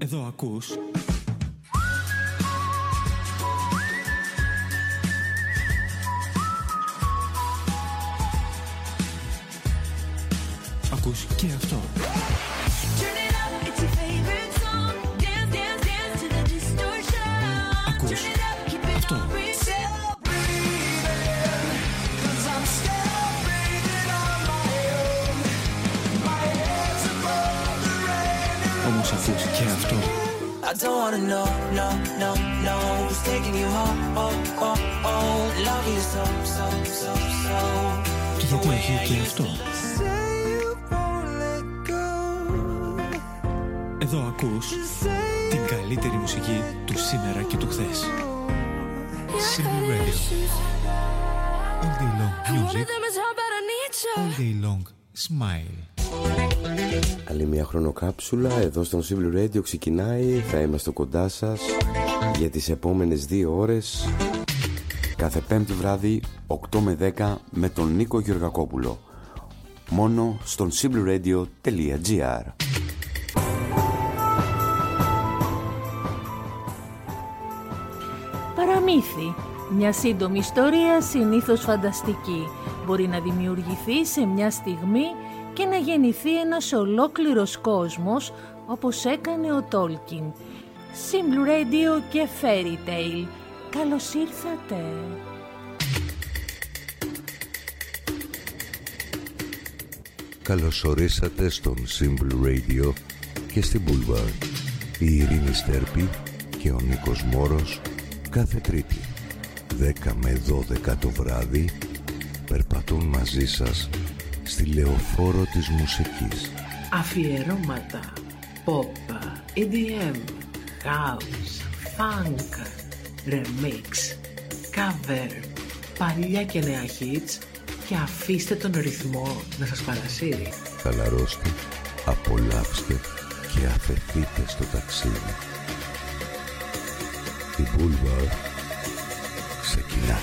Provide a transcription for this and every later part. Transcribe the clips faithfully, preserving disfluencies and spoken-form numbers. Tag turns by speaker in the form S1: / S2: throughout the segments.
S1: Εδώ ακούς Ακούς και αυτό. Ακούς αυτό. Όμως ακούς και αυτό.
S2: I don't wanna know, no, no, no who's taking you home, oh, oh, oh love you so, so, so, so.
S1: Και γιατί έχει και αυτό. Εδώ ακούς την καλύτερη μουσική του σήμερα και του χθες. Simple Radio. All day long music. All day long smile.
S3: Άλλη μια χρονοκάψουλα εδώ στον Simple Radio ξεκινάει. Θα είμαστε κοντά σας για τις επόμενες δύο ώρες, κάθε πέμπτη βράδυ οκτώ με δέκα με τον Νίκο Γεωργακόπουλο, μόνο στον simpleradio.gr.
S4: Παραμύθι. Μια σύντομη ιστορία, συνήθως φανταστική, μπορεί να δημιουργηθεί σε μια στιγμή και να γεννηθεί ένας ολόκληρος κόσμος, όπως έκανε ο Τόλκιν. Simple Radio και Fairy Tale. Καλώς ήρθατε.
S5: Καλώς ορίσατε στον Simple Radio και στην Boulevard. Η Ειρήνη Στέρπη και ο Νίκος Μόρος κάθε Τρίτη δέκα με δώδεκα το βράδυ περπατούν μαζί σας στη λεωφόρο της μουσικής.
S6: Αφιερώματα pop, ι ντι εμ, house, funk, remix, cover, παλιά και νέα hits, και αφήστε τον ρυθμό να σας παρασύρει.
S5: Χαλαρώστε, απολαύστε και αφεθείτε στο ταξίδι. Η Boulevard ξεκινά.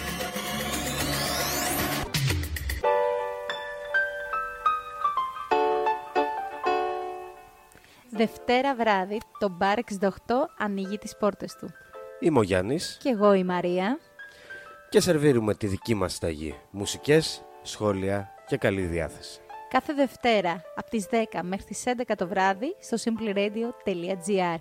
S7: Δευτέρα βράδυ, το μπαρ εξήντα οκτώ ανοίγει τις πόρτες του.
S8: Είμαι ο Γιάννης.
S7: Και εγώ η Μαρία.
S8: Και σερβίρουμε τη δική μας συνταγή. Μουσικές, σχόλια και καλή διάθεση.
S7: Κάθε Δευτέρα, από τις δέκα μέχρι τις έντεκα το βράδυ, στο simpleradio.gr.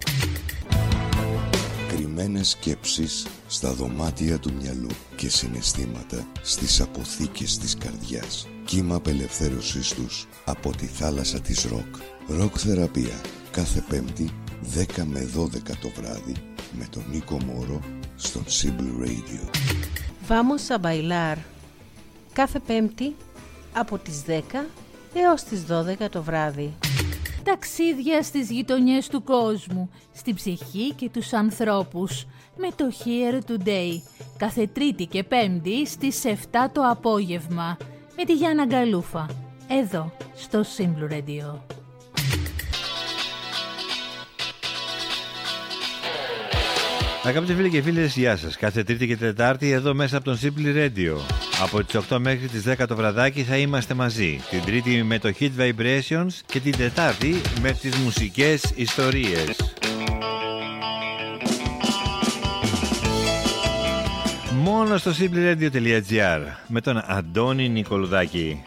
S9: Κρυμμένες σκέψεις στα δωμάτια του μυαλού και συναισθήματα στις αποθήκες της καρδιάς. Κύμα απελευθέρωσής τους από τη θάλασσα της ροκ. Ροκ θεραπεία. Κάθε Πέμπτη δέκα με δώδεκα το βράδυ με τον Νίκο Μόρο στον Simple Radio.
S10: Vamos a bailar. Κάθε Πέμπτη από τις δέκα έως τις δώδεκα το βράδυ.
S4: Ταξίδια στις γειτονιές του κόσμου, στην ψυχή και τους ανθρώπους, με το Here Today, κάθε Τρίτη και Πέμπτη στις επτά το απόγευμα, με τη Γιάννα Γκαλούφα, εδώ στο Simple Radio.
S11: Αγαπητοί φίλοι και φίλες, γεια σας. Κάθε Τρίτη και Τετάρτη εδώ μέσα από τον Simple Radio. Από τις οκτώ μέχρι τις δέκα το βραδάκι θα είμαστε μαζί. Την Τρίτη με το Hit Vibrations και την Τετάρτη με τις μουσικές ιστορίες. Μόνο στο simpleradio.gr με τον Αντώνη Νικολουδάκη.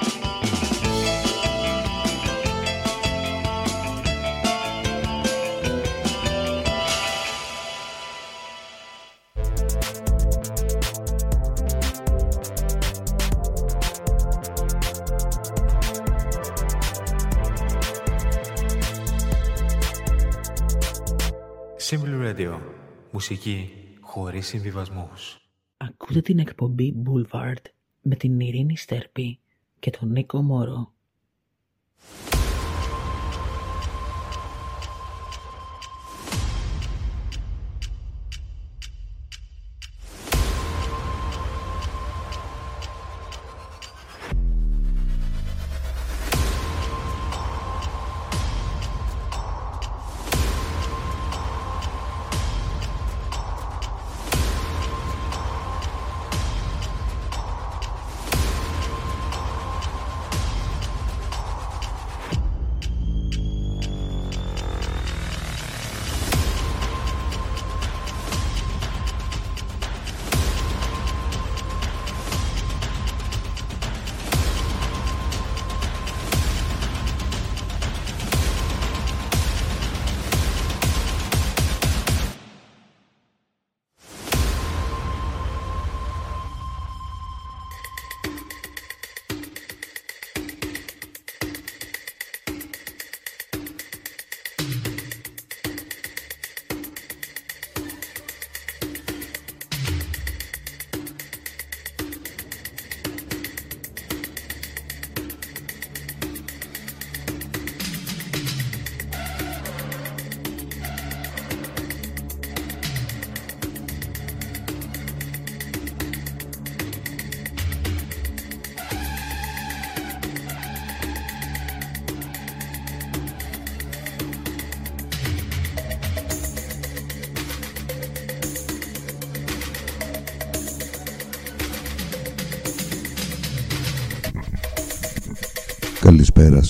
S1: Simple Radio. Μουσική χωρίς συμβιβασμούς.
S6: Ακούτε την εκπομπή Boulevard με την Ειρήνη Στέρπη και τον Νίκο Μόρο.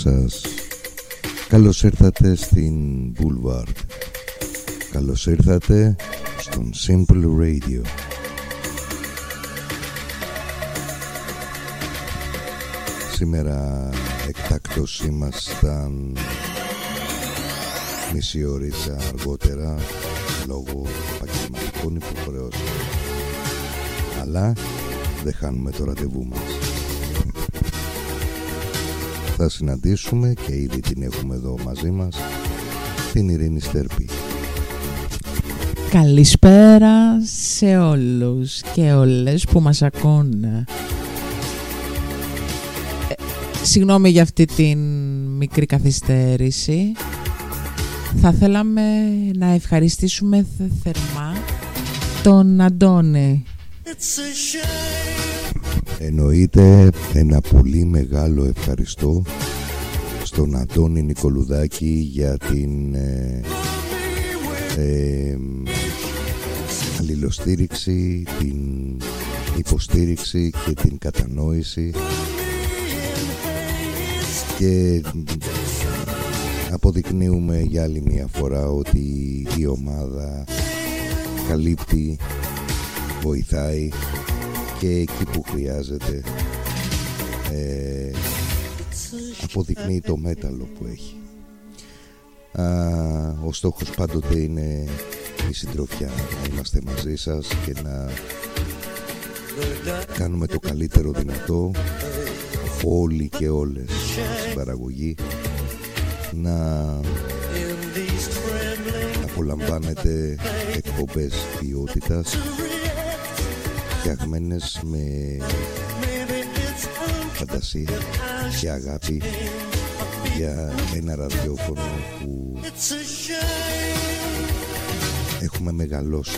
S5: σας. Καλώς ήρθατε στην Boulevard. Καλώς ήρθατε στον Simple Radio. Σήμερα εκτάκτως ήμασταν μισή ωρίτσα αργότερα λόγω επαγγελματικών υποχρεώσεων. Αλλά δεν χάνουμε το ραντεβού μας. Θα συναντήσουμε και ήδη την έχουμε εδώ μαζί μας, την Ειρήνη Στέρπη.
S12: Καλησπέρα σε όλους και όλες που μας ακούν. Ε, συγγνώμη για αυτή την μικρή καθυστέρηση. Θα θέλαμε να ευχαριστήσουμε θερμά τον Αντώνη.
S5: Εννοείται ένα πολύ μεγάλο ευχαριστώ στον Αντώνη Νικολουδάκη για την ε, ε, αλληλοστήριξη, την υποστήριξη και την κατανόηση, και αποδεικνύουμε για άλλη μια φορά ότι η ομάδα καλύπτει, βοηθάει και εκεί που χρειάζεται ε, αποδεικνύει το μέταλλο που έχει. Α, ο στόχος πάντοτε είναι η συντροφιά, να είμαστε μαζί σας και να κάνουμε το καλύτερο δυνατό, όλοι και όλες στην παραγωγή, να απολαμβάνετε εκπομπές ποιότητας φτιαγμένες με φαντασία και αγάπη για ένα ραδιόφωνο που έχουμε μεγαλώσει.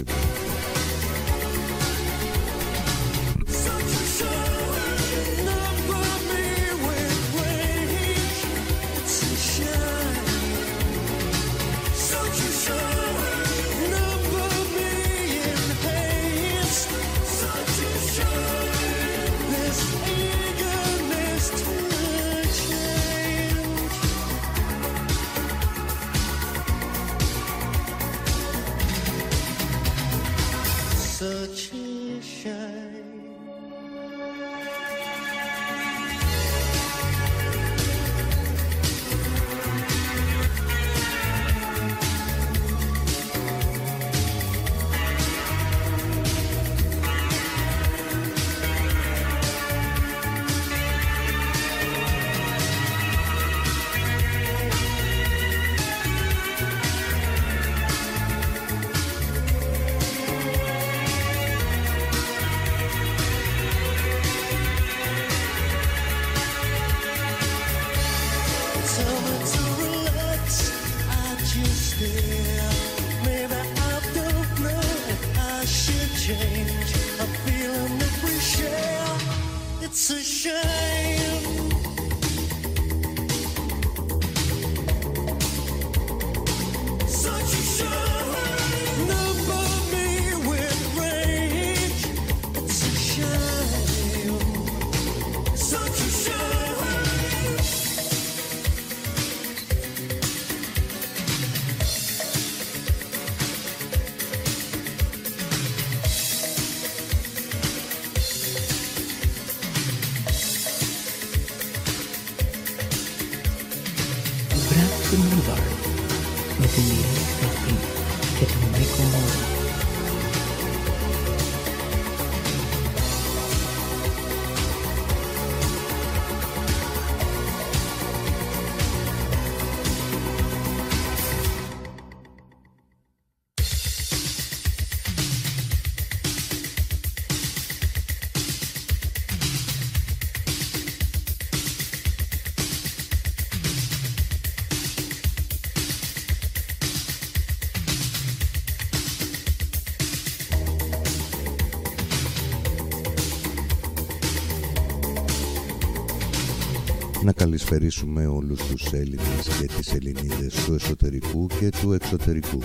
S5: Να καλησπερίσουμε όλους τους Έλληνες και τις Ελληνίδες του εσωτερικού και του εξωτερικού.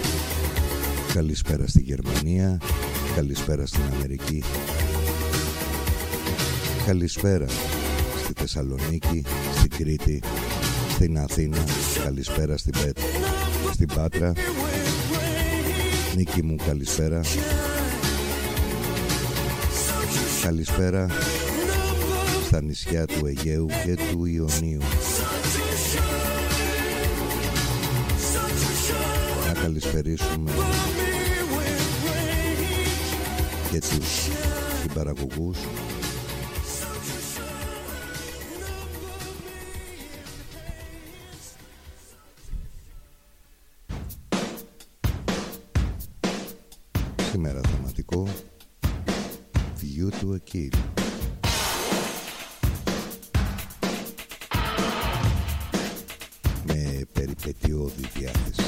S5: Καλησπέρα στη Γερμανία, καλησπέρα στην Αμερική, καλησπέρα στη Θεσσαλονίκη, στην Κρήτη, στην Αθήνα, καλησπέρα στην, Πέτ, στην Πάτρα. Νίκη μου, καλησπέρα. Καλησπέρα στα νησιά του Αιγαίου και του Ιωνίου. Να καλησπερίσουμε και τους συμπαραγωγούς. Σήμερα θεματικό View to a Kill. Με περιπετειώδη διάθεση.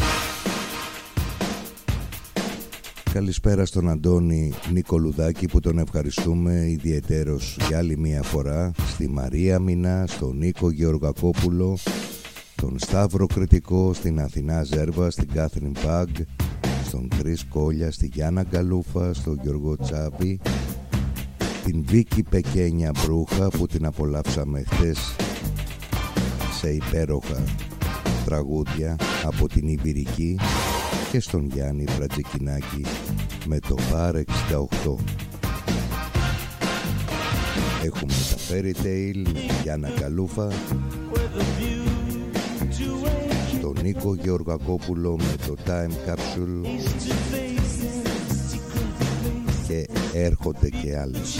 S5: Καλησπέρα στον Αντώνη Νικολουδάκη που τον ευχαριστούμε ιδιαιτέρως για άλλη μία φορά, στη Μαρία Μινά, στον Νίκο Γεωργακόπουλο, τον Σταύρο Κρητικό, στην Αθηνά Ζέρβα, στην Κάθριν Παγκ, στον Κρίς Κόλια, στη Γιάννα Γκαλούφα, στον Γιώργο Τσάπη, την Βίκη Πεκένια Μπρούχα που την απολαύσαμε χτες σε υπέροχα τραγούδια από την Ιμπηρική, και στον Γιάννη Πρατζικινάκη με το Bar εξήντα οκτώ. Έχουμε τα Fairy Tale με τη Γιάννα Καλούφα, τον Νίκο Γεωργακόπουλο με το Time Capsule και έρχονται και άλλες.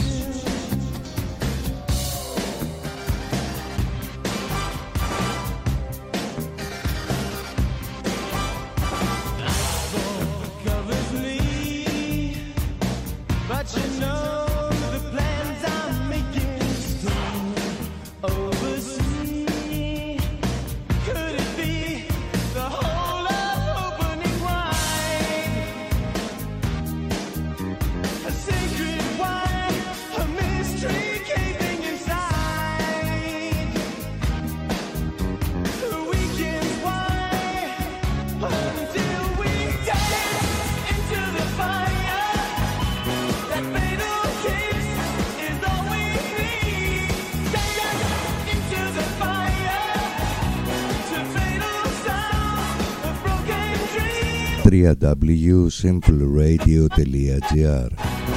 S5: double-u double-u double-u τελεία simple radio τελεία gr.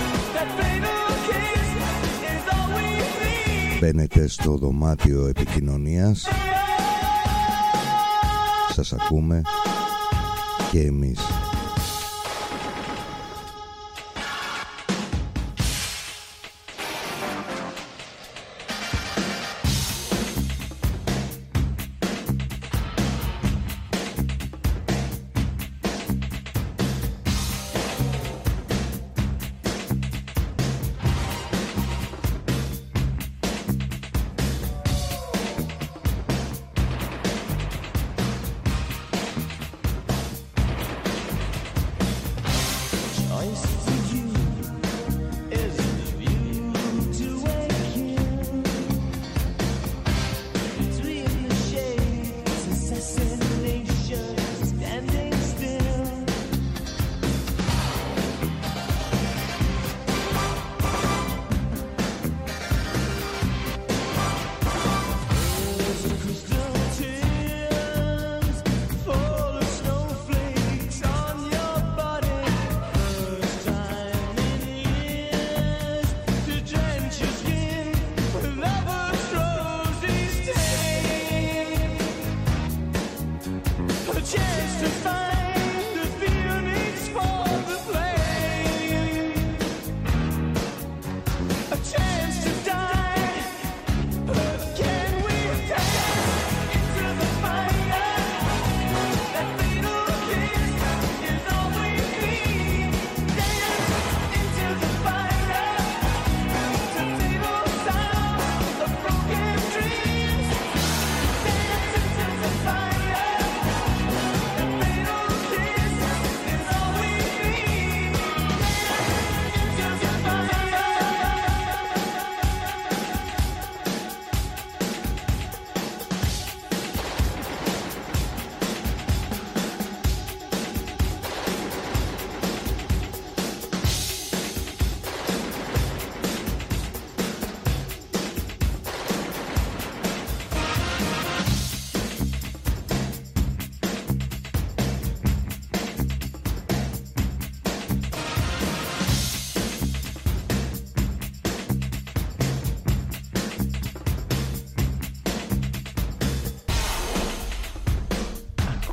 S5: Μπαίνετε στο δωμάτιο επικοινωνίας. Σας ακούμε και εμείς.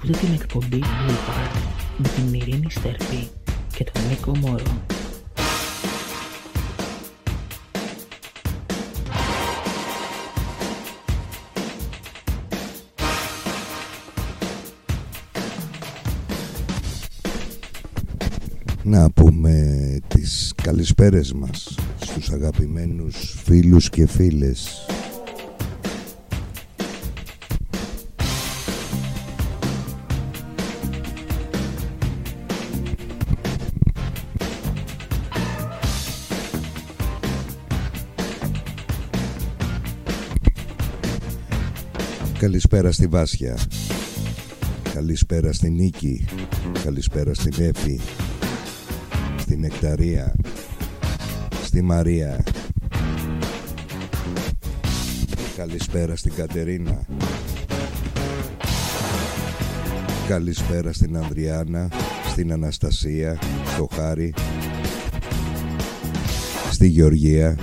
S6: Ακούτε την εκπομπή Boulevard με την Ειρήνη Στέρπη και τον Νίκο Μόρο.
S5: Να πούμε τις καλησπέρες μας στους αγαπημένους φίλους και φίλες. Καλησπέρα στη Βάσια, καλησπέρα στη Νίκη, καλησπέρα στην Έφη, στη Νεκταρία, στη Μαρία, καλησπέρα στην Κατερίνα, καλησπέρα στην Ανδριάνα, στην Αναστασία, στο Χάρη, στη Γεωργία,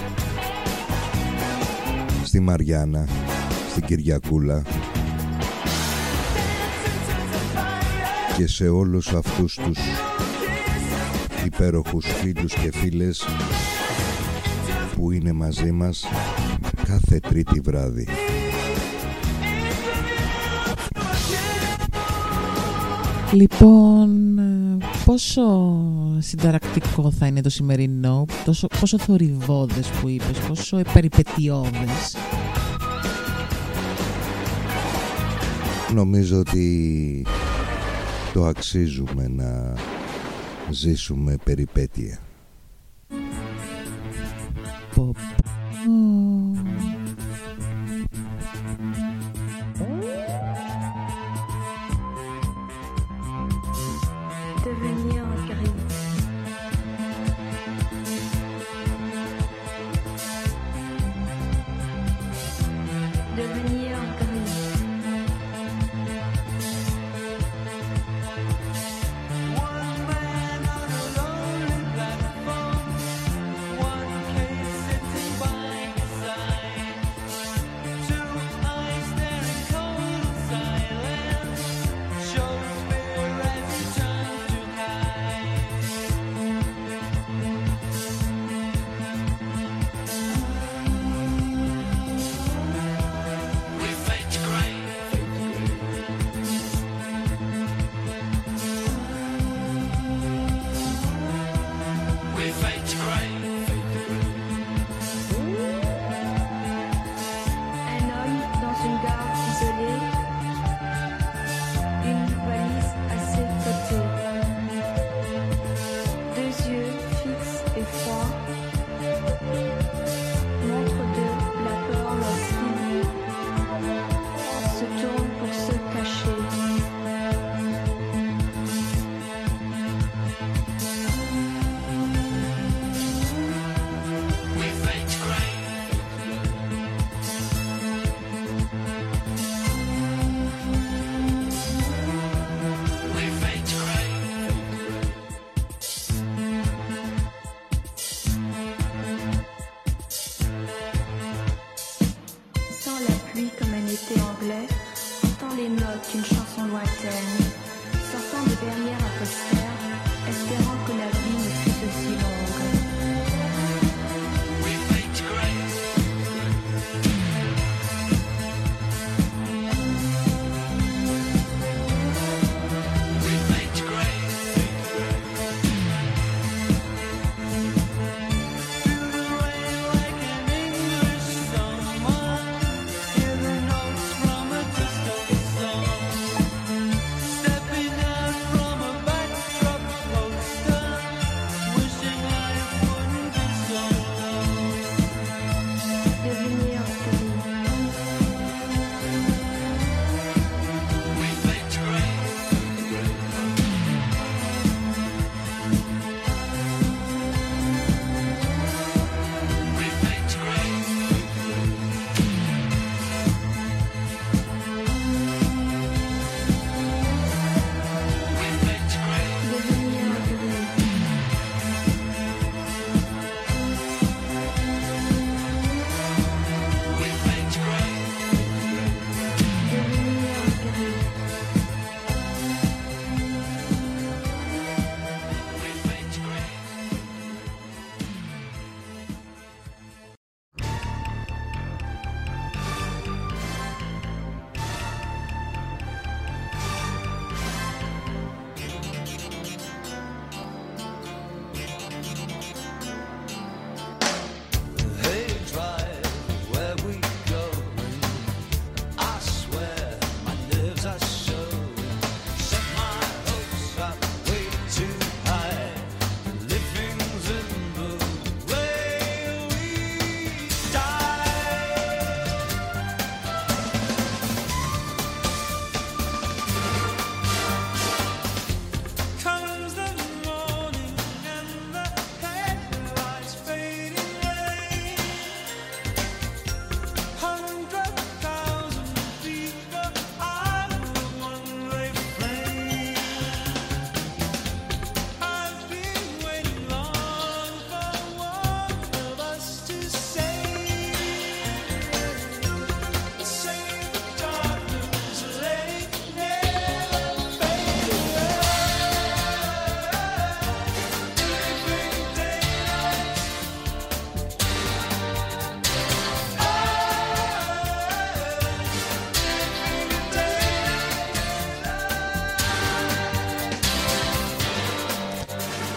S5: στη Μαριάννα, στην Κυριακούλα και σε όλους αυτούς τους υπέροχους φίλους και φίλες που είναι μαζί μας κάθε Τρίτη βράδυ.
S12: Λοιπόν, πόσο συνταρακτικό θα είναι το σημερινό, τόσο, πόσο θορυβώδες που είπες, πόσο περιπετειώδες.
S5: Νομίζω ότι το αξίζουμε να ζήσουμε περιπέτεια.
S12: Πω,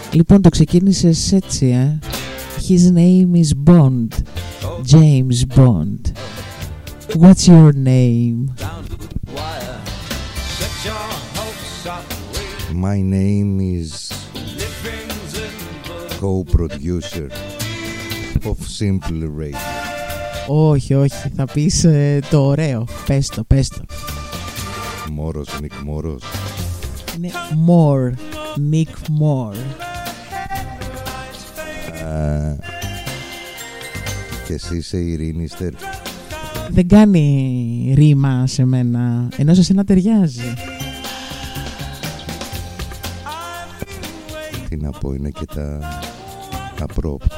S12: Λοιπόν, το ξεκίνησες έτσι, ε? His name is Bond. James Bond. What's your name?
S5: My name is co-producer of Simple Radio.
S12: Όχι, όχι, θα πεις ε, το ωραίο. Πες το, πες το.
S5: Μόρος, Νικ Μόρος.
S12: Είναι More, Nick More.
S5: Uh, και εσύ είσαι η Ειρήνη Στέρπη.
S12: Δεν κάνει ρήμα σε μένα, ενώ σε σένα ταιριάζει.
S5: Τι να πω, είναι και τα απρόπτα.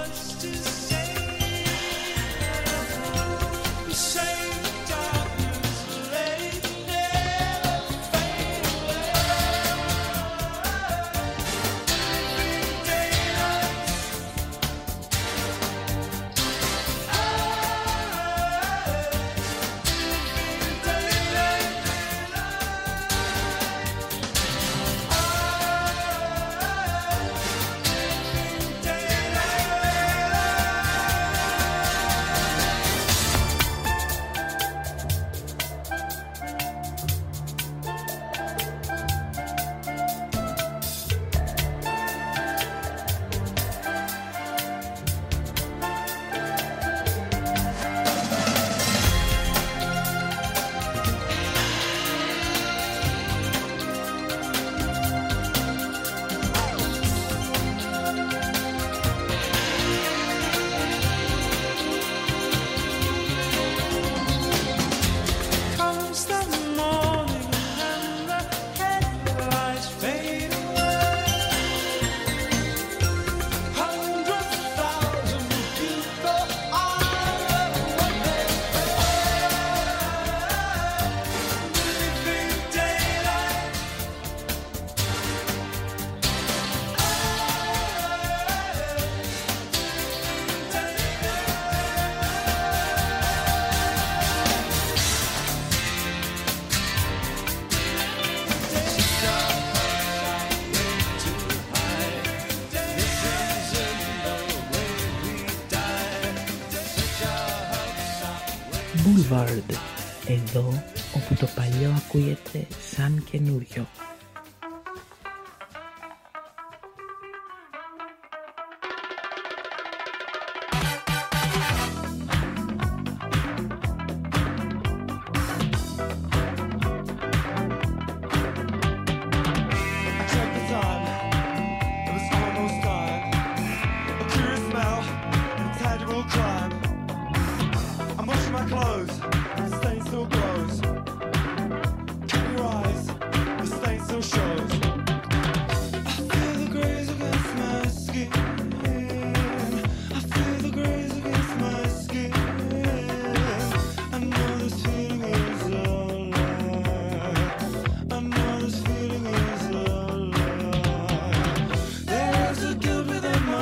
S6: Boulevard, εδώ όπου το παλιό ακούγεται σαν καινούριο.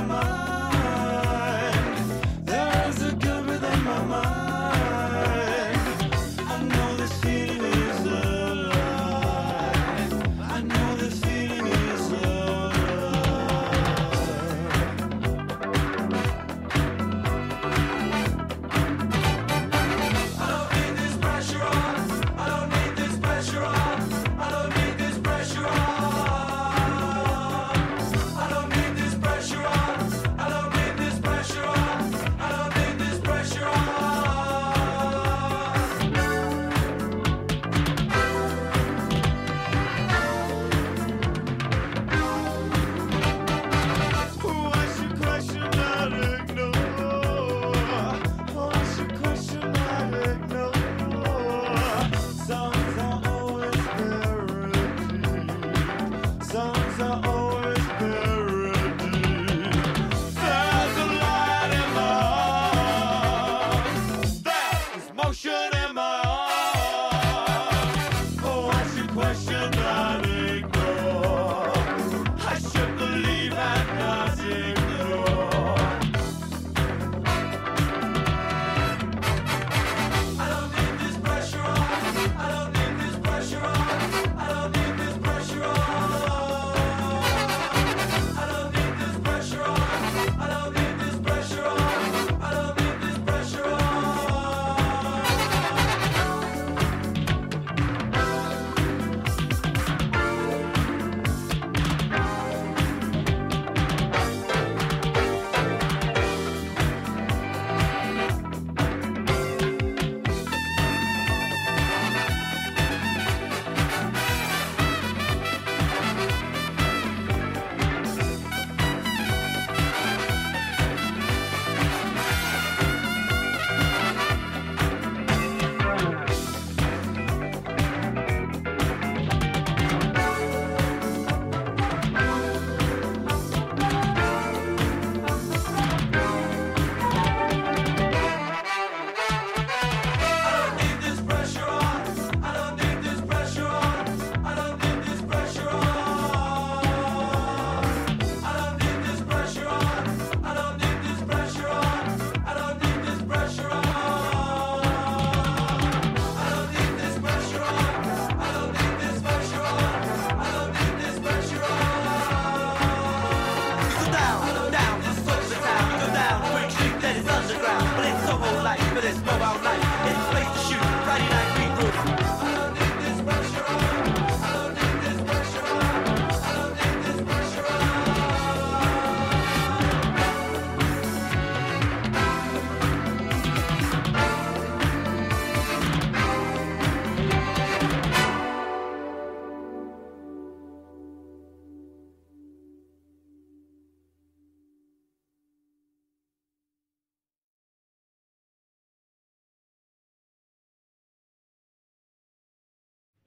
S2: Mind.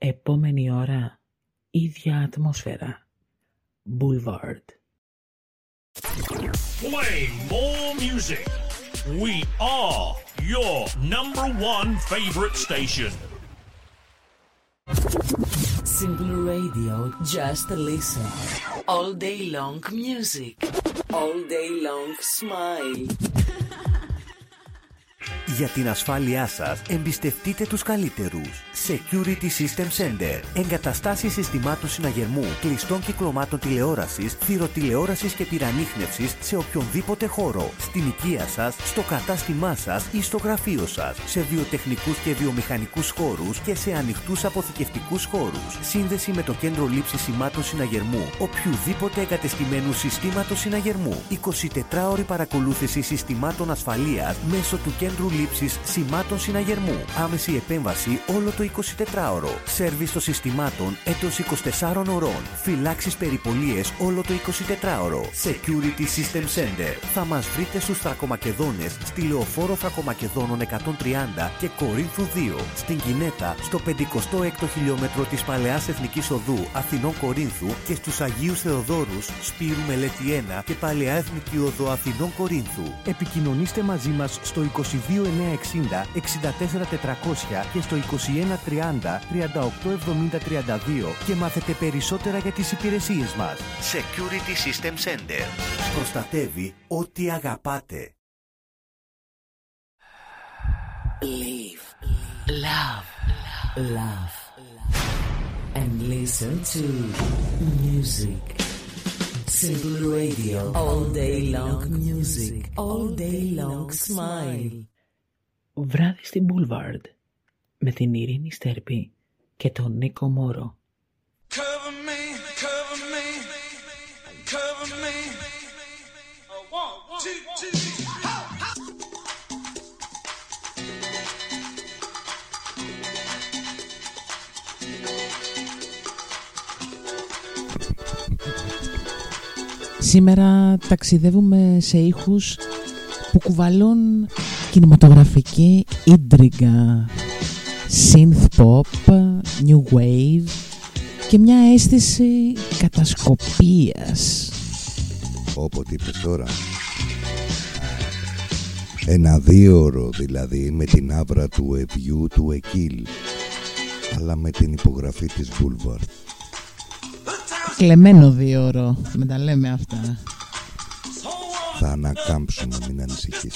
S6: Επόμενη ώρα, ίδια ατμόσφαιρα. Boulevard.
S13: Play more music. We are your number one favorite station.
S14: Simple Radio, just listen. All day long music. All day long smile.
S15: Για την ασφάλειά σας, εμπιστευτείτε τους καλύτερους. Security System Center. Εγκαταστάσεις συστημάτων συναγερμού, κλειστών κυκλωμάτων τηλεόρασης, θυροτηλεόρασης και πυρανίχνευσης σε οποιονδήποτε χώρο. Στην οικία σας, στο κατάστημά σας ή στο γραφείο σας. Σε βιοτεχνικούς και βιομηχανικούς χώρους και σε ανοιχτούς αποθηκευτικούς χώρους. Σύνδεση με το κέντρο λήψης σημάτων συναγερμού οποιουδήποτε εγκατεστημένου συστήματος συναγερμού. εικοσιτετράωρη παρακολούθηση συστημάτων ασφαλείας μέσω του κέντρου λήψης σημάτων συναγερμού. Άμεση επέμβαση όλο το εικοσιτετράωρο. Σέρβις των συστημάτων εντός είκοσι τεσσάρων ωρών. Φυλάξεις περιπολίες όλο το εικοσιτετράωρο. Security System Center. Θα μας βρείτε στους Θρακομακεδόνες, στη Λεωφόρο Θρακομακεδόνων εκατόν τριάντα και Κορίνθου δύο. Στην Κινέτα, στο πενηκοστό έκτο χιλιόμετρο της Παλαιάς Εθνικής Οδού Αθηνών Κορίνθου και στους Αγίους Θεοδόρους, Σπύρου Μελέτη ένα και Παλαιά Εθνική Οδό Αθηνών Κορίνθου. Επικοινωνήστε μαζί μας στο είκοσι δύο εννιακόσια εξήντα εξήντα τέσσερα τετρακόσια και στο είκοσι ένα τριάντα τριάντα οκτώ εβδομήντα τριάντα δύο και μάθετε περισσότερα για τις υπηρεσίες μας. Security System Center. Προστατεύει ό,τι αγαπάτε.
S14: Live, love, love, and listen to music. Simple Radio, all day long music, all day long smile.
S6: Βράδυ στην Boulevard με την Ειρήνη Στέρπη και τον Νίκο Μόρο.
S2: Cover me, cover me, cover me. One, two, two, ho, ho.
S12: Σήμερα ταξιδεύουμε σε ήχους που κουβαλούν κινηματογραφική ίντριγκα, synth pop, new wave και μια αίσθηση κατασκοπίας.
S5: Όποτε είπες τώρα. Ένα δίωρο δηλαδή με την άβρα του Εβιού του Εκίλ, αλλά με την υπογραφή της Boulevard.
S12: Κλεμμένο δίωρο, με τα λέμε αυτά.
S5: Θα ανακάμψουμε, μην ανησυχείς.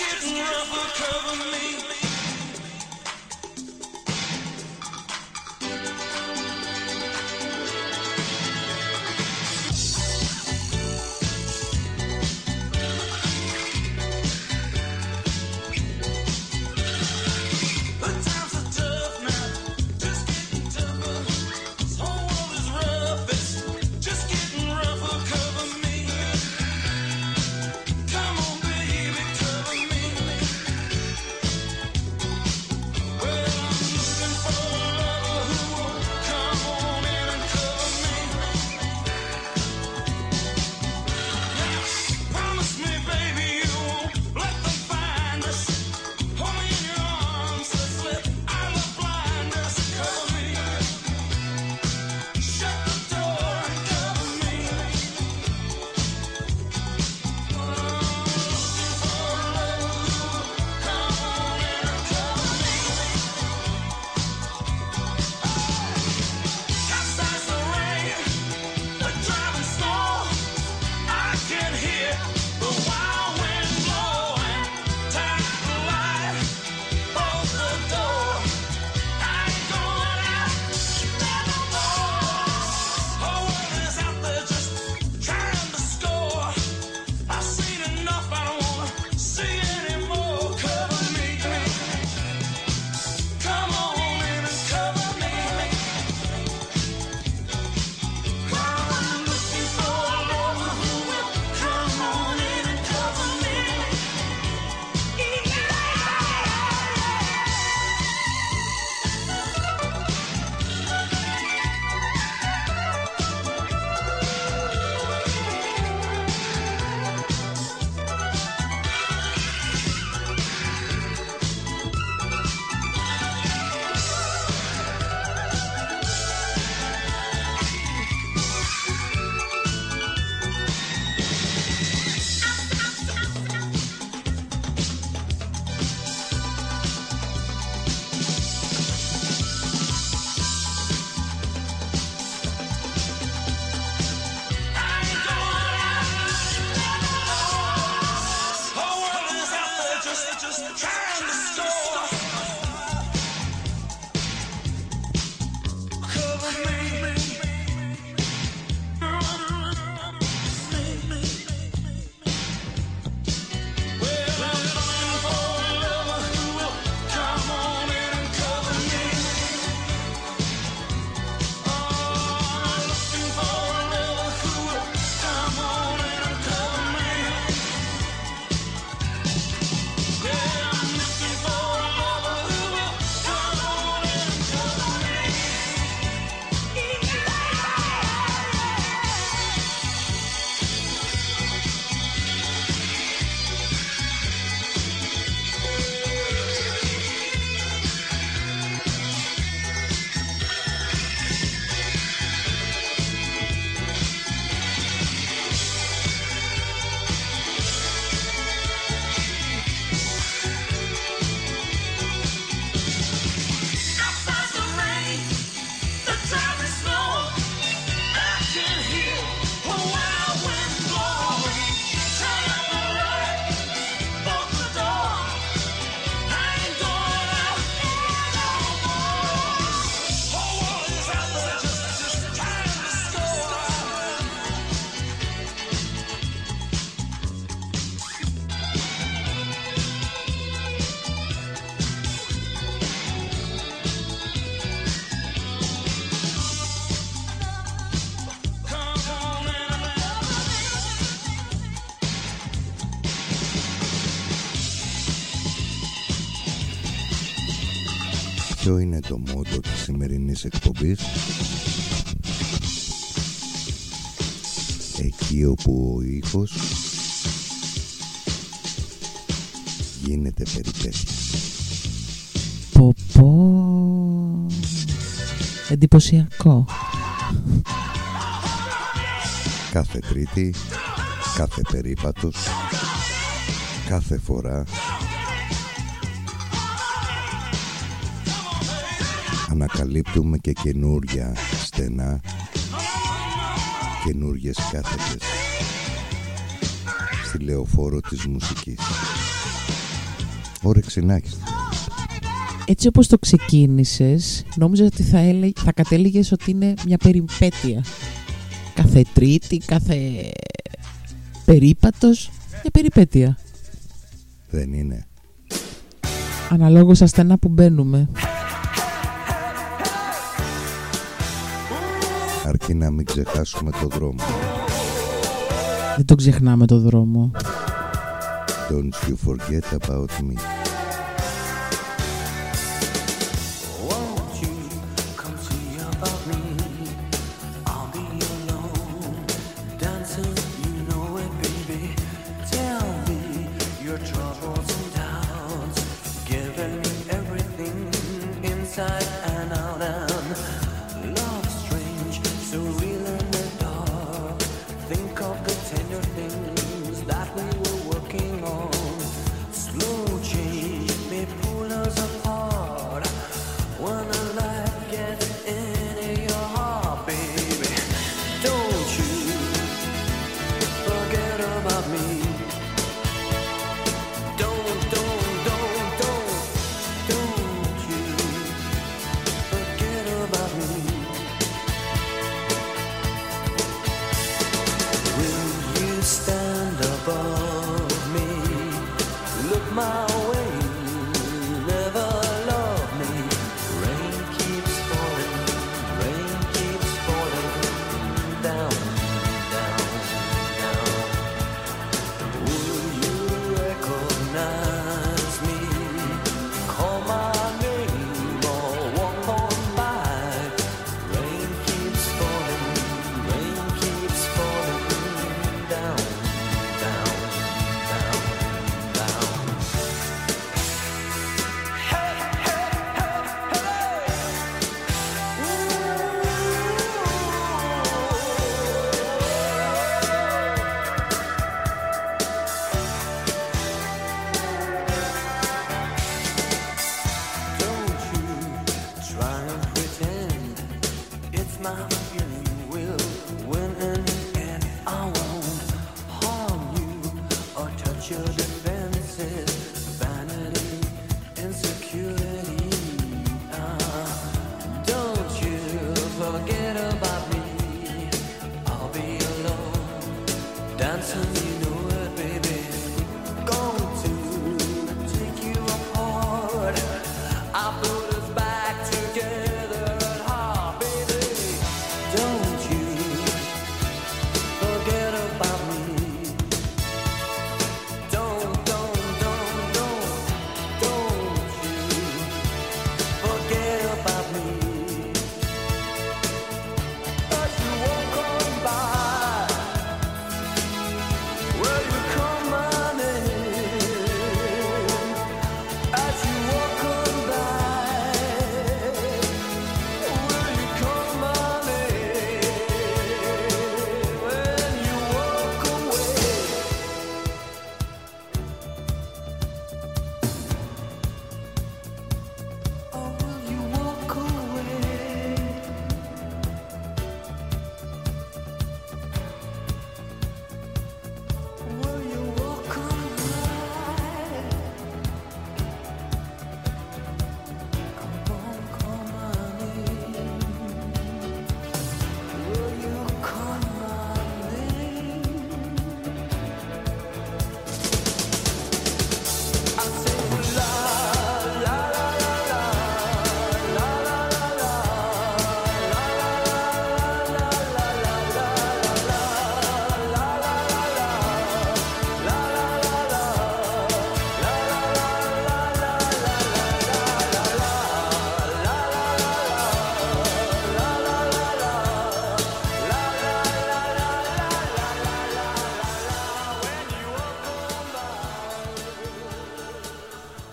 S5: Ποιο είναι το μότο της σημερινής εκπομπής? Εκεί όπου ο ήχος γίνεται περιπέτεια.
S12: Πω πω, εντυπωσιακό.
S5: Κάθε Τρίτη, κάθε περίπατος, κάθε φορά ανακαλύπτουμε και καινούρια στενά, καινούριες κάθετες στη λεωφόρο της μουσικής. Όρεξη να έχεις.
S12: Έτσι όπως το ξεκίνησες, νόμιζα ότι θα, έλε... θα κατέληγες ότι είναι μια περιπέτεια. Κάθε Τρίτη, κάθε περίπατος, μια περιπέτεια.
S5: Δεν είναι.
S12: Αναλόγως στα στενά που μπαίνουμε.
S5: Αρκεί να μην ξεχάσουμε το δρόμο.
S12: Δεν το ξεχνάμε το δρόμο.
S5: Don't you forget about me.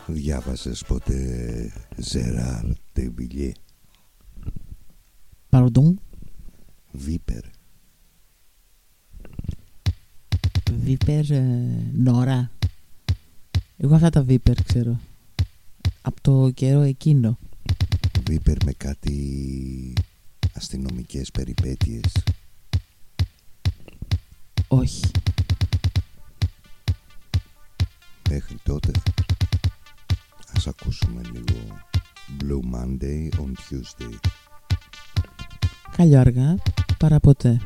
S9: Διάβασες ποτέ Ζεράρ Ντεβιλιέ?
S12: Παροντών.
S9: Βίπερ.
S12: Βίπερ ε, Νόρα. Εγώ αυτά τα Βίπερ ξέρω. Από το καιρό εκείνο.
S9: Βίπερ με κάτι αστυνομικές περιπέτειες.
S12: Όχι.
S9: Μέχρι τότε ας ακούσουμε λίγο Blue Monday on Tuesday.
S12: Καλό αργά παρά ποτέ.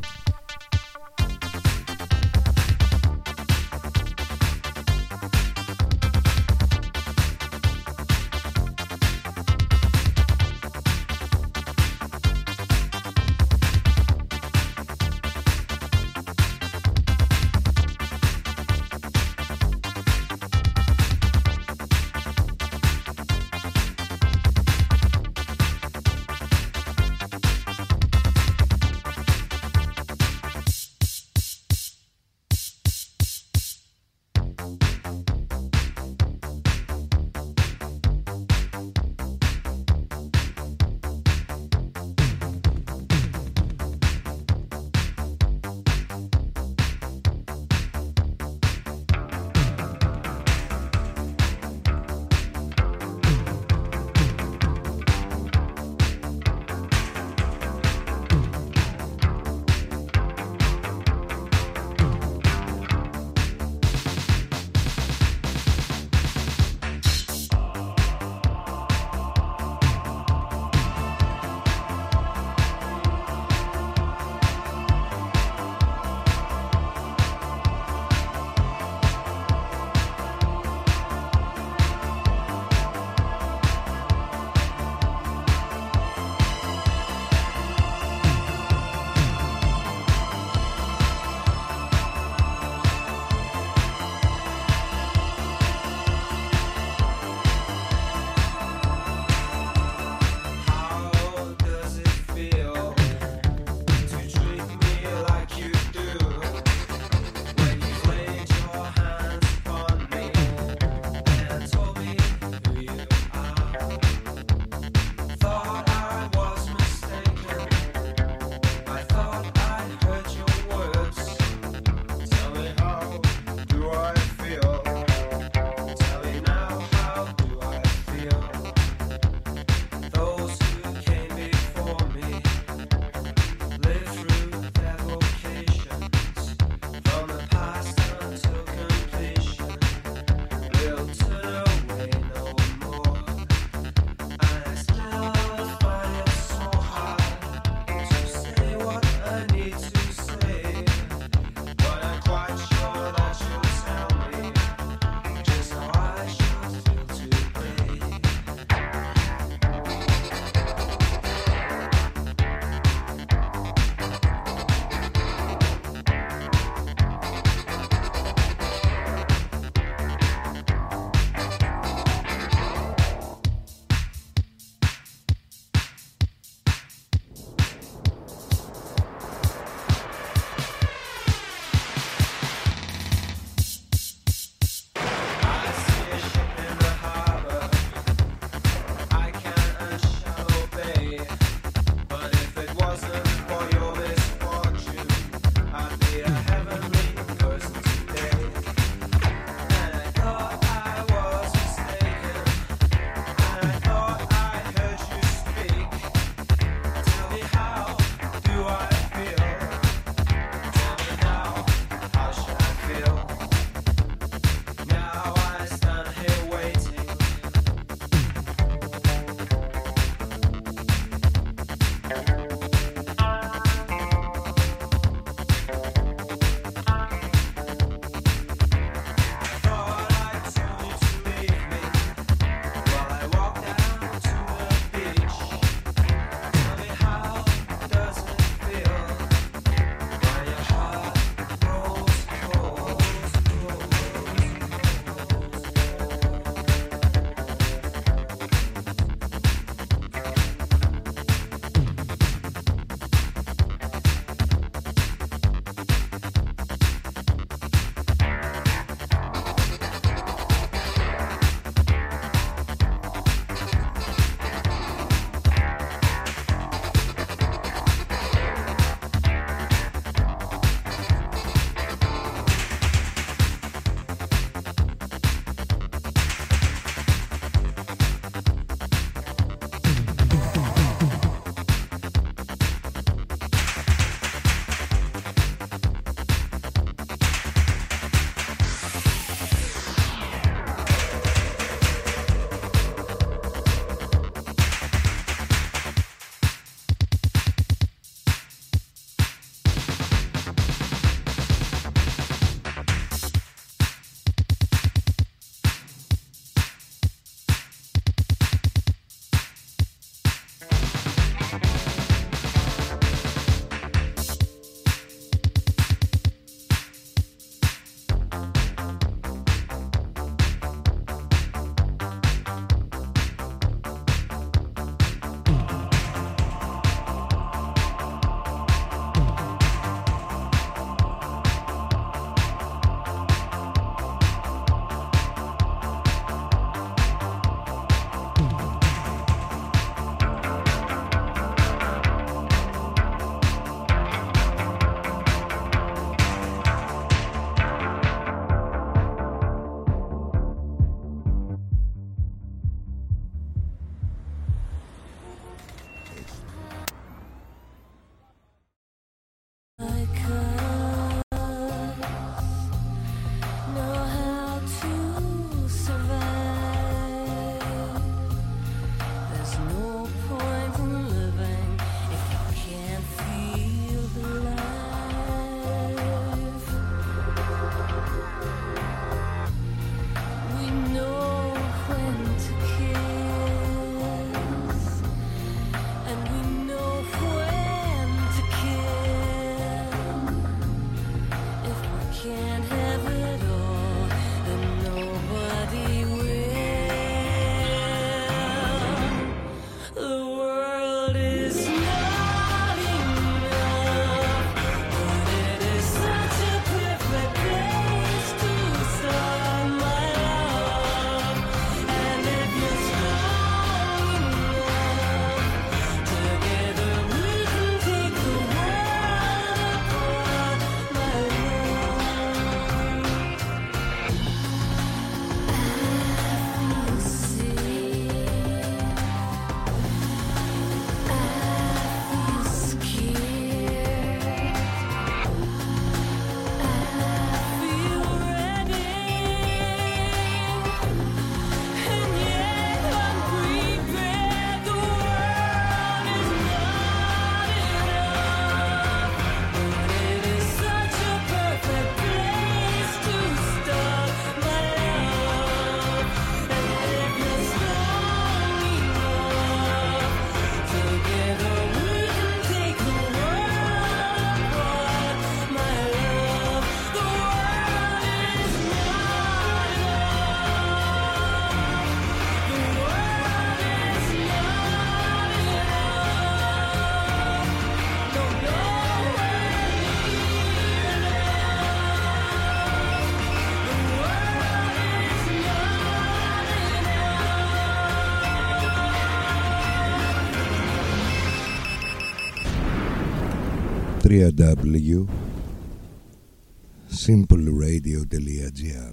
S5: double-u double-u double-u τελεία simple radio τελεία gr.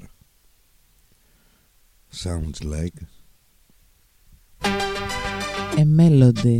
S5: Sounds like
S12: a melody.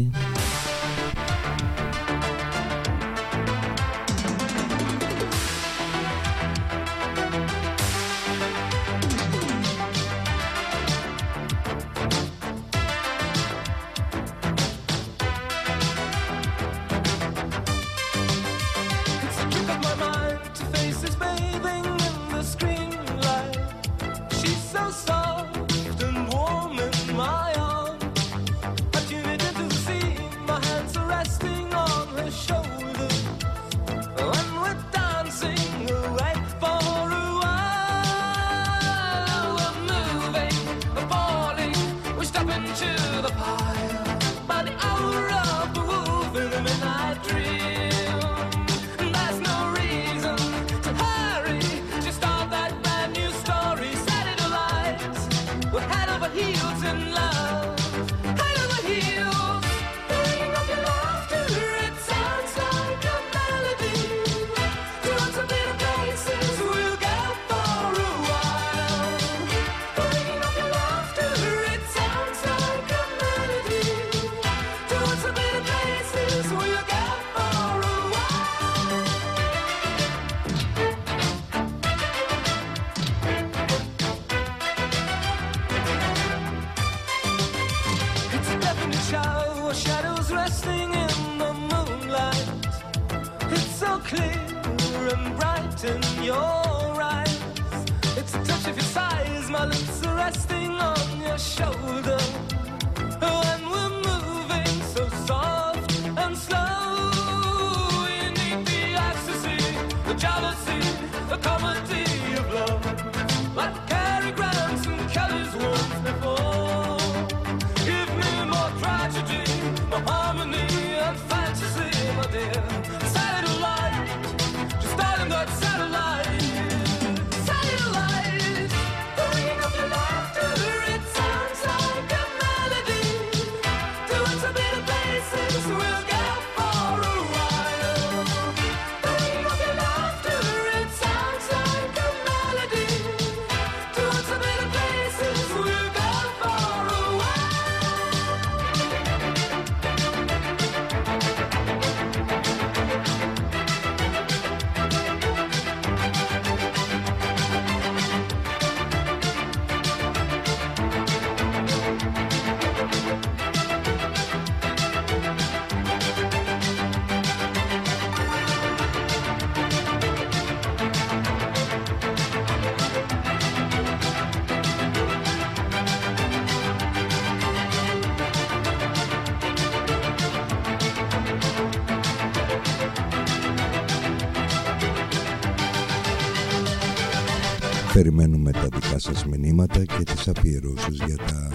S5: Περιμένουμε τα δικά σας μηνύματα και τις αφιερώσεις για τα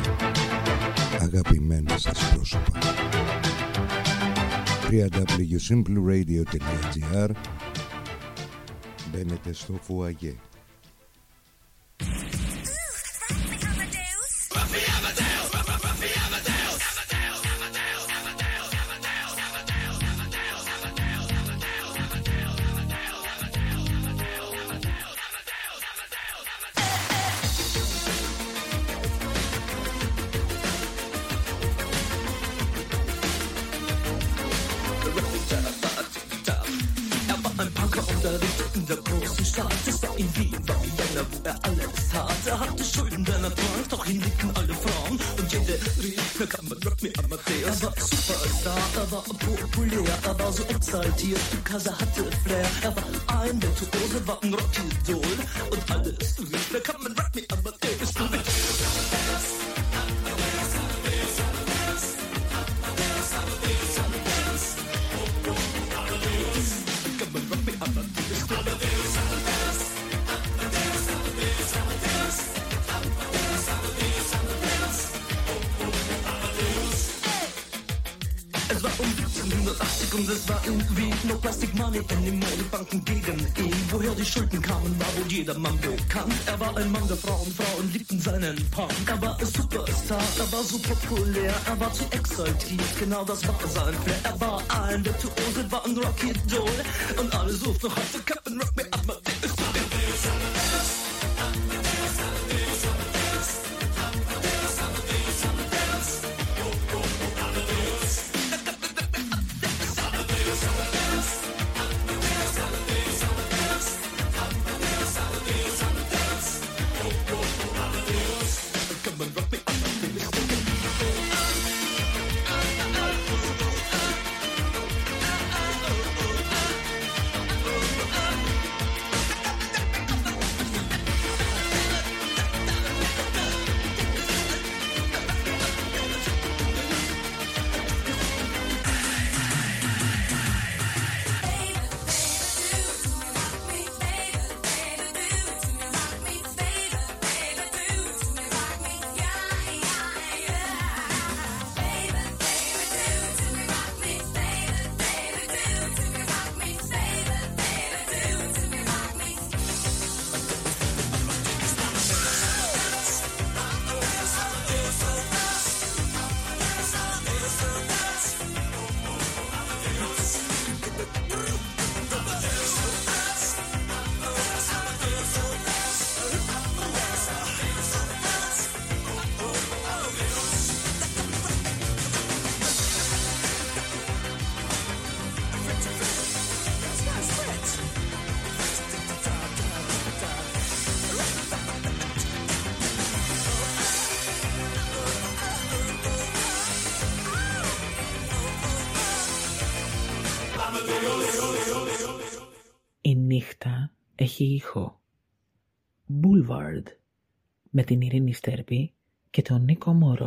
S5: αγαπημένα σας πρόσωπα. double-u double-u double-u τελεία simple radio τελεία gr. Μπαίνετε στο φουαγέ.
S2: Kasa hatte Flair, er war ein Virtuose, war ein Rockidol und alles rief, da kann man Rock me Amadeus, du bist Es war um siebzehnhundertachtzig und es war irgendwie no Plastic Money anymore. Die Banken gegen ihn, woher die Schulden kamen, war wohl jedermann bekannt. Er war ein Mann der Frauen, Frauen liebten seinen Punk. Er war ein Superstar, er war so populär, er war zu exaltiert, genau das war sein Flair. Er war ein Virtuose, war ein Rocky-Doll und alle suchten noch heute Captain Rock Me Amadeus.
S6: Η νύχτα έχει ήχο. Boulevard με την Ειρήνη Στέρπη και τον Νίκο Μόρο.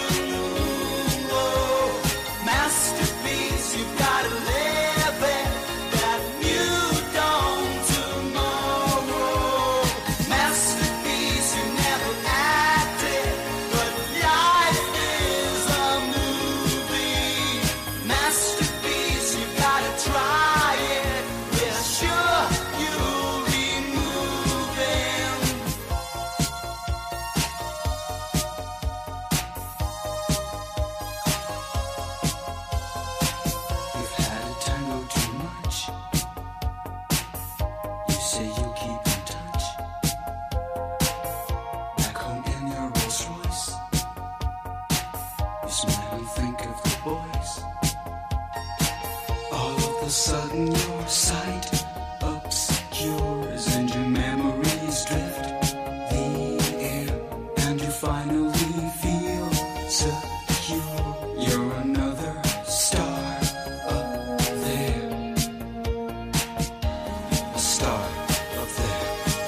S2: Masterpiece, you've gotta live it.
S16: smile and think of the boys. All of a sudden your sight obscures and your memories drift the air, and you finally feel secure. You're another star up there, a star up there.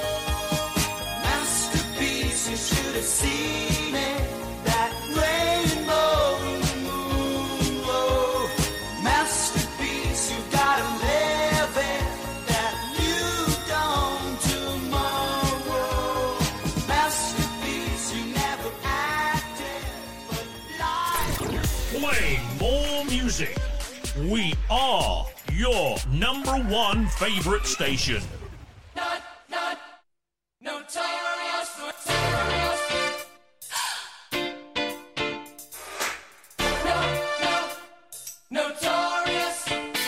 S16: Masterpiece, you should have seen it. That rainbow in the moon glow. Masterpiece, you gotta live it. That new dawn tomorrow. Masterpiece, you never acted, but life.
S13: Playing more music. We are your number one favorite station.
S16: Not, not, notorious, notorious. No, no, notorious.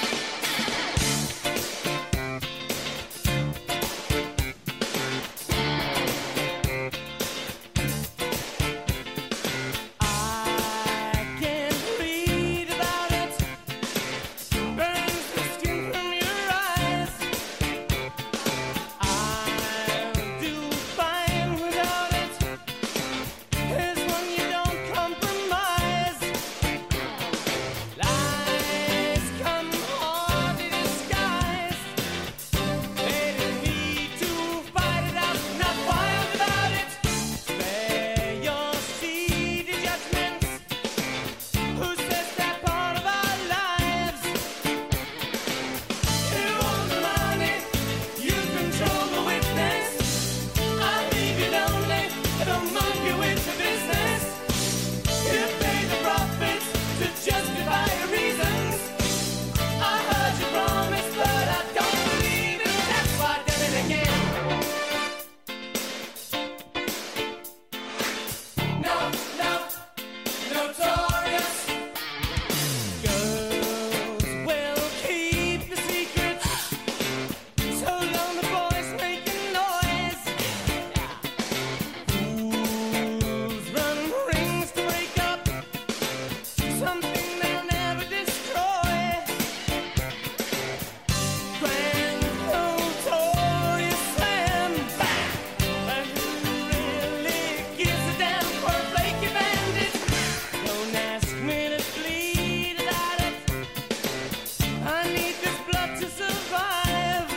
S16: I can't read about it. Burns the skin from your eyes. I'll do fine without it. Here's one you don't compromise. Lies come hard to disguise. They didn't need to fight it out, not wild about it. Spare your seedy judgments. Who says that part of our lives? You own the money, you control the witness. I leave you lonely, I don't monkey with the business. You pay the profits to justify your reasons. I heard you promise, but I don't believe it. That's why I did it again. No, no, notorious. Girls will keep the secret so long the boys making noise. Fools run rings to break up something they'll never destroy. Grand notorious slam bang. And who really gives a damn for a flaky bandit? Don't ask me to bleed about it. I need this blood to survive.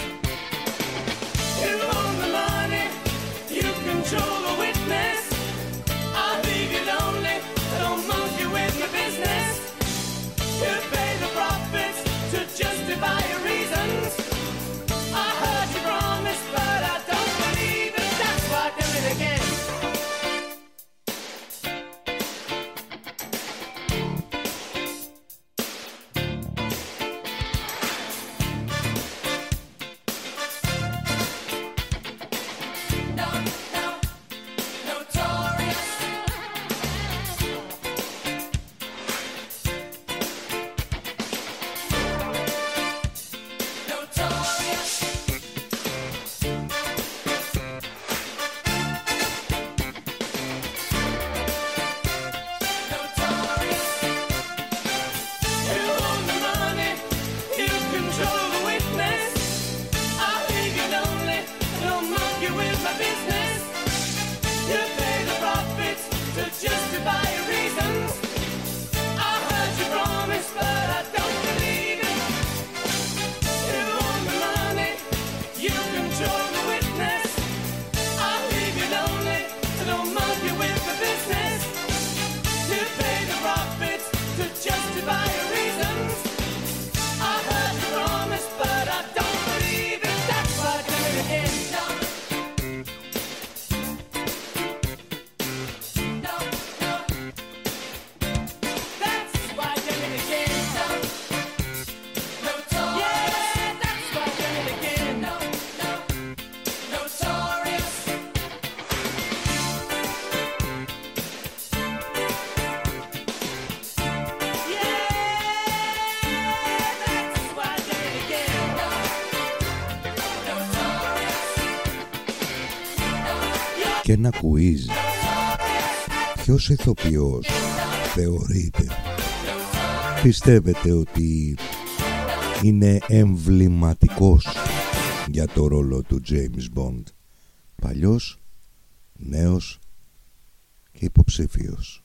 S16: You own the money, you control the witness. I leave you lonely, I don't monkey with my business. You pay the profits to justify your reasons. I heard you promise, but I don't believe it. That's why I do it again. No, no, notorious. Notorious. Notorious. You own the money, you control the witness. I leave you lonely, don't monkey with my business. You pay the profits to justify your reasons. I heard you promise, but I don't believe it. You own the money, you control the witness. I leave you lonely, don't monkey with my business. You pay the profits to justify your reasons. I heard you promise, but I don't believe it. That's why I do it again. No, no, no. That's why I do it again. No, notorious. Yeah, that's why I do it again. No, no, notorious.
S5: Και ένα quiz. Ποιος ηθοποιός θεωρείτε, πιστεύετε ότι είναι εμβληματικός για το ρόλο του James Bond, παλιός, νέος και υποψήφιος?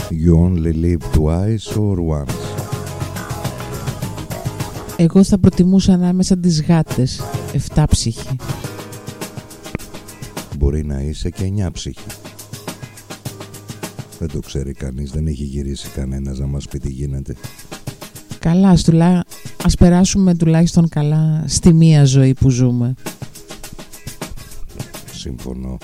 S5: You only live twice or once.
S12: Εγώ θα προτιμούσα ανάμεσα τις γάτες, εφτάψυχη.
S5: Μπορεί να είσαι και εννιάψυχη. Δεν το ξέρει κανείς, δεν έχει γυρίσει κανένας να μας πει τι γίνεται.
S12: Καλά, ας, τουλά... ας περάσουμε τουλάχιστον καλά στη μία ζωή που ζούμε.
S5: Συμφωνώ.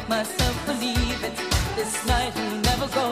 S16: myself believing this night will never go.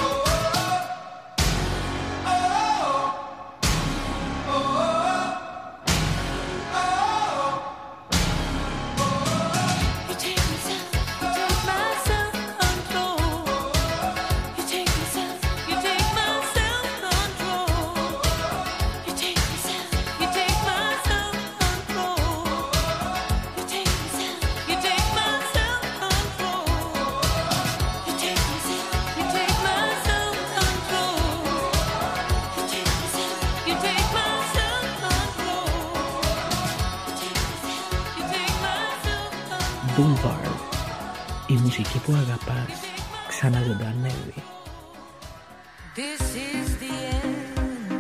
S6: Boulevard. Η μουσική που αγαπάς ξαναζωντανεύει.
S16: This is the end.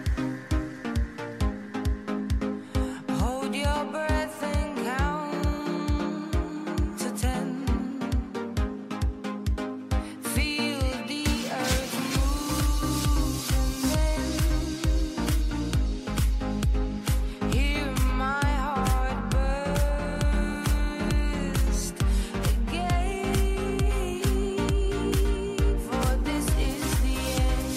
S16: Hold your breath and count to ten. Feel the earth move and then hear my heart burst again. For this is the end.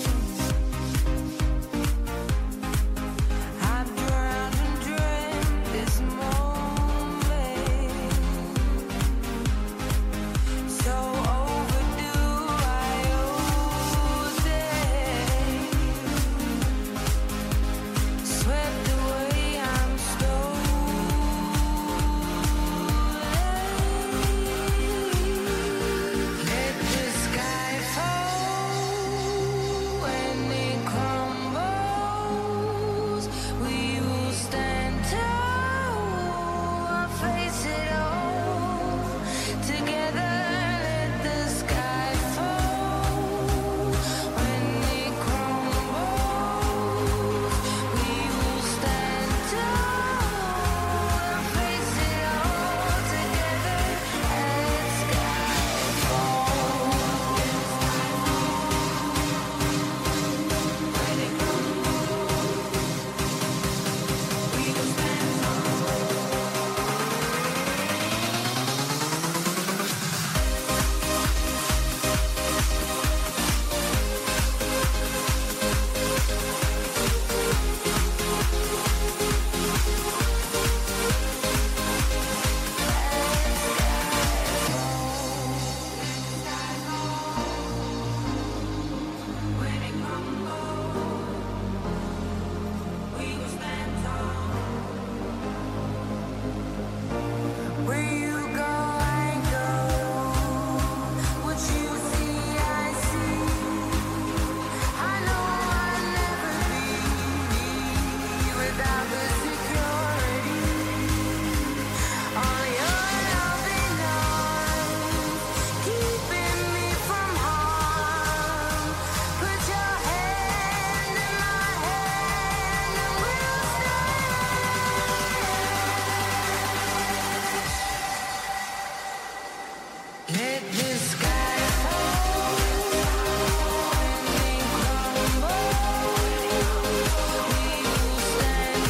S16: I've drowned and dreamt this moment, so overdue. I owe it. Swept away, I'm stolen. Let the sky fall when it crumbles. We will stand tall, face it all together. Let the sky fall when it crumbles. We will stand tall, face it all together. Let sky fall. When it crumbles, we will stand where you go, I go. What you see, I see. I know I'll never be without the security. All your loving arms keeping me from harm. Put your hand in my hand and we'll stand. Let the sky fall when it crumbles. We will stand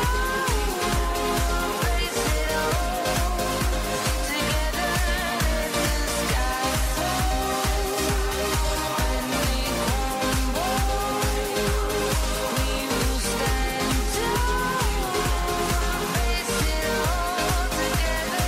S16: tall, face it all together. Let the sky fall when it crumbles. We will stand tall, face it all together.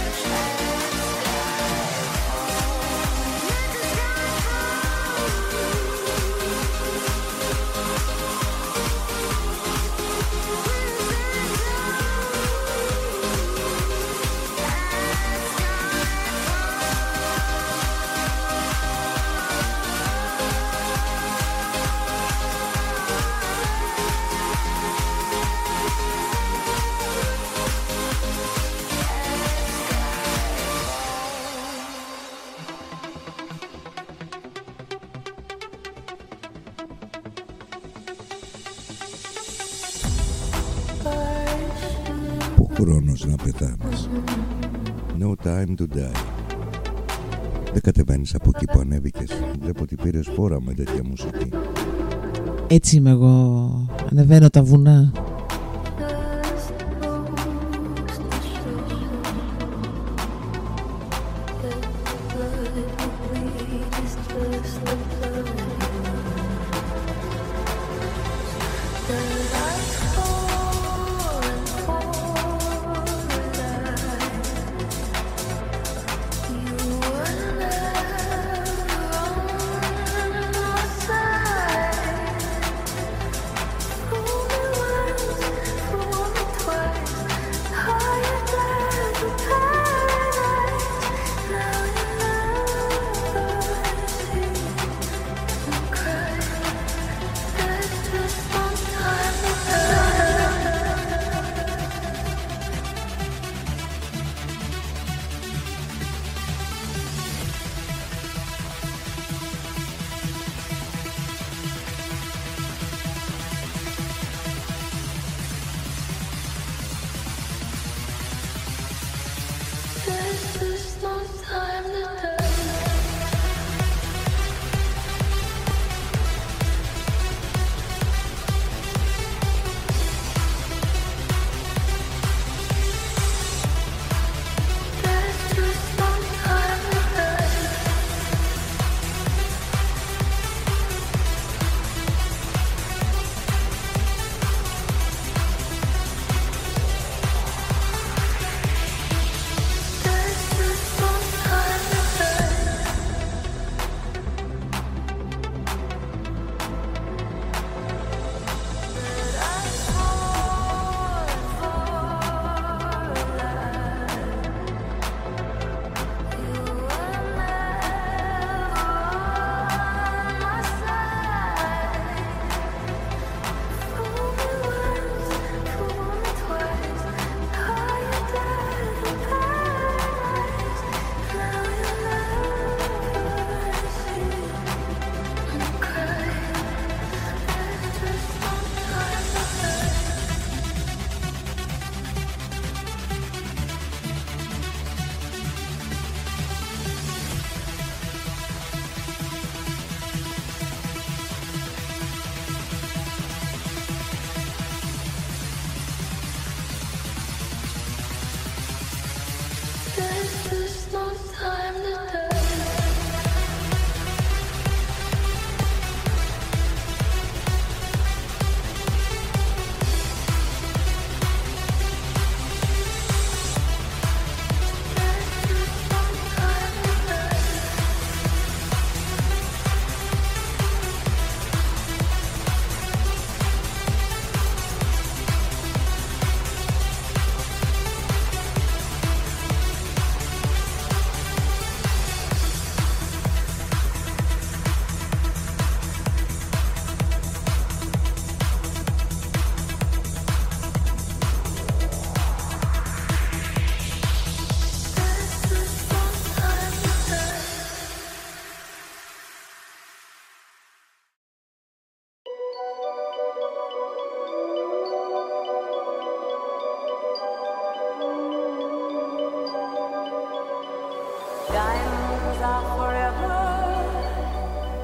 S5: Που χρόνος να πεθάνεις. No time to die. Δεν κατεβαίνεις από εκεί που ανέβηκες. Βλέπω ότι πήρες φόρα με τέτοια μουσική.
S12: Έτσι είμαι εγώ. Ανεβαίνω τα βουνά.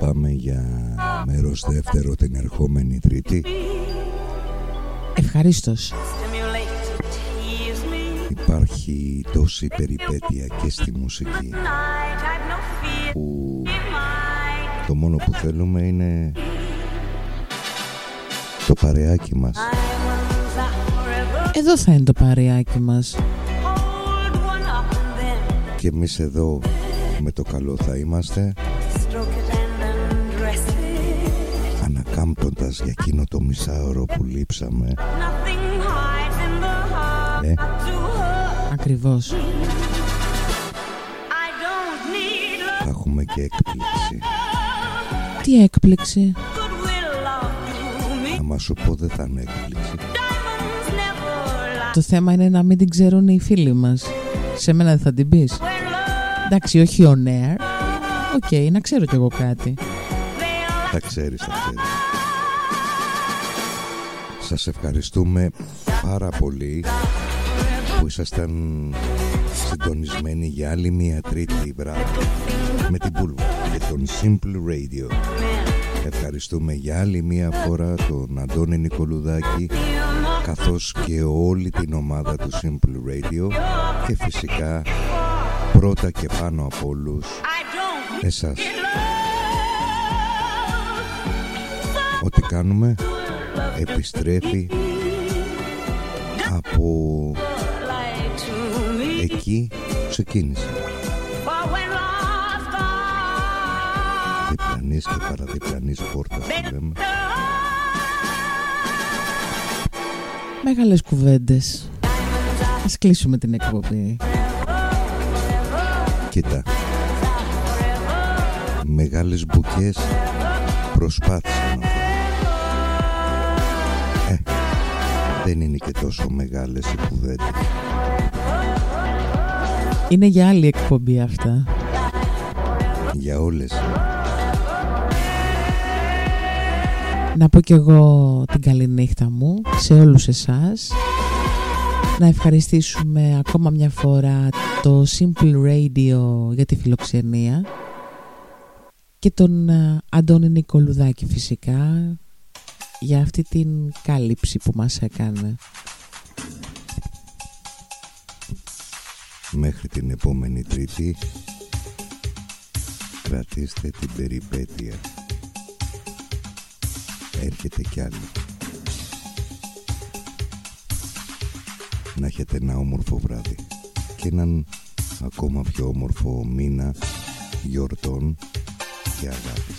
S5: πάμε για μέρος δεύτερο την ερχόμενη Τρίτη?
S12: Ευχαρίστως.
S5: Υπάρχει τόση περιπέτεια και στη μουσική που το μόνο που θέλουμε είναι το παρεάκι μας.
S12: Εδώ θα είναι το παρεάκι μας.
S5: Και εμείς εδώ με το καλό θα είμαστε, ανακάμπτοντας για εκείνο το μισάωρο που λείψαμε. Ε?
S12: Ακριβώς.
S5: Θα έχουμε και έκπληξη.
S12: Τι έκπληξη?
S5: Άμα σου πω δεν θα είναι έκπληξη.
S12: Το θέμα είναι να μην την ξέρουν οι φίλοι μας. Σε μένα δεν θα την πεις? Εντάξει, όχι on air. Οκ, okay, να ξέρω κι εγώ κάτι.
S5: Θα ξέρεις, θα ξέρεις. Σας ευχαριστούμε πάρα πολύ που ήσασταν συντονισμένοι για άλλη μια Τρίτη βράδυ με την Πούλβα και τον Simple Radio. Ευχαριστούμε για άλλη μια φορά τον Αντώνη Νικολουδάκη, καθώς και όλη την ομάδα του Simple Radio, και φυσικά πρώτα και πάνω από όλους εσάς. Ό,τι κάνουμε επιστρέφει από εκεί που ξεκίνησε. Διπλανής και παραδιπλανής πόρτας που λέμε.
S12: Μεγάλες κουβέντες. Ας κλείσουμε την εκπομπή.
S5: Κοίτα, μεγάλες μπουκές προσπάθησα να βρω. Ε, δεν είναι και τόσο μεγάλες οι κουβέντες.
S12: Είναι για άλλη εκπομπή αυτά.
S5: Για όλες.
S12: Να πω κι εγώ την καληνύχτα μου σε όλους εσάς. Να ευχαριστήσουμε ακόμα μια φορά το Simple Radio για τη φιλοξενία και τον Αντώνη Νικολουδάκη φυσικά για αυτή την κάλυψη που μας έκανε.
S5: Μέχρι την επόμενη Τρίτη κρατήστε την περιπέτεια. Έρχεται κι άλλη. Να έχετε ένα όμορφο βράδυ και έναν ακόμα πιο όμορφο μήνα γιορτών και αγάπης.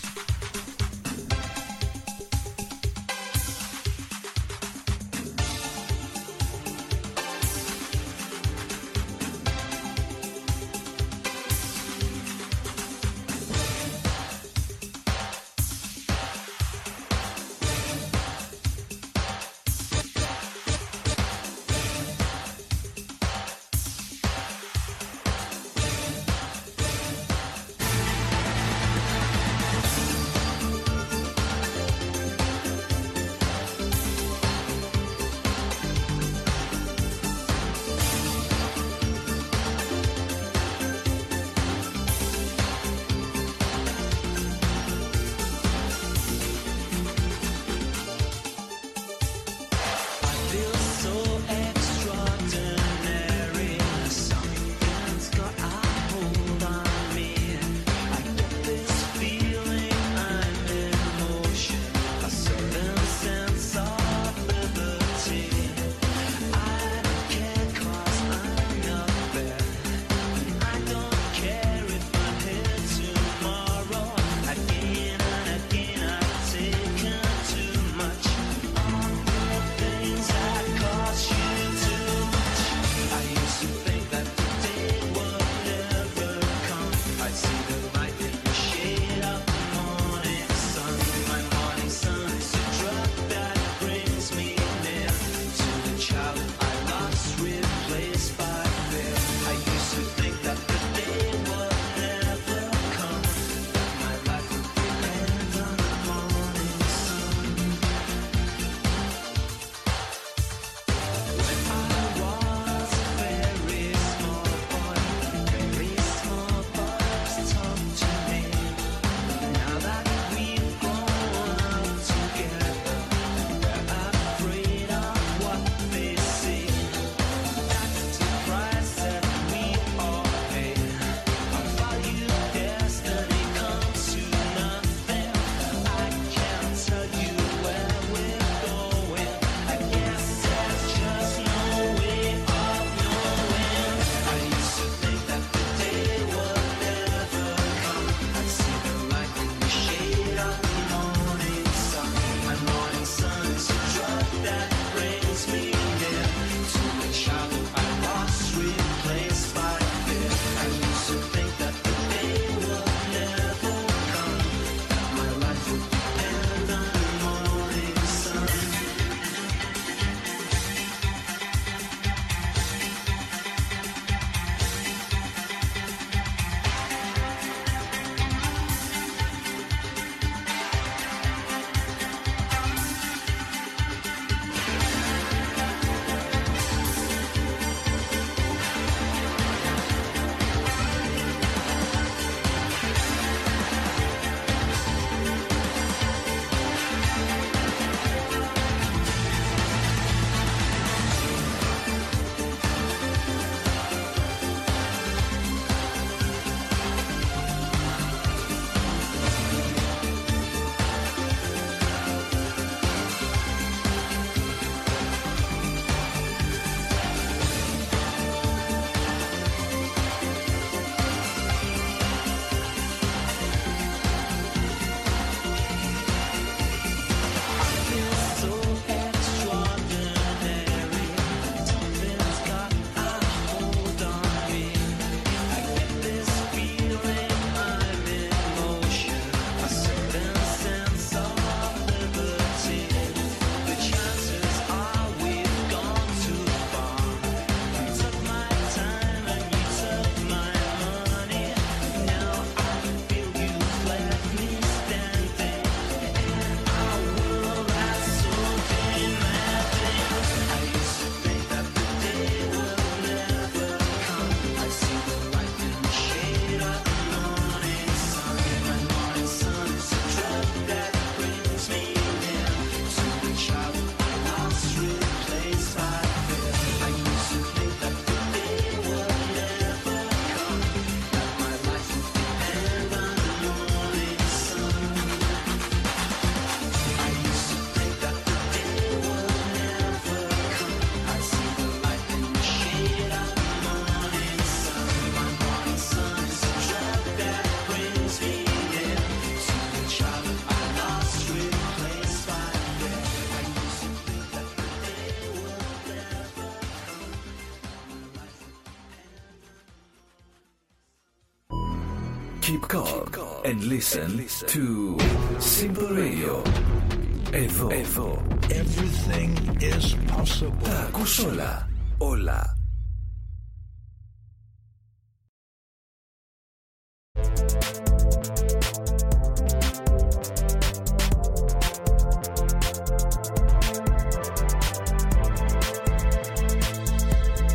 S2: Keep calm and listen to Simple Radio. Εδώ, εδώ.
S13: Everything is possible.
S2: Τα ακούς όλα. Όλα.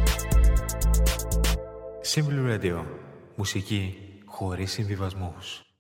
S1: Simple Radio. Μουσική χωρίς συμβιβασμούς.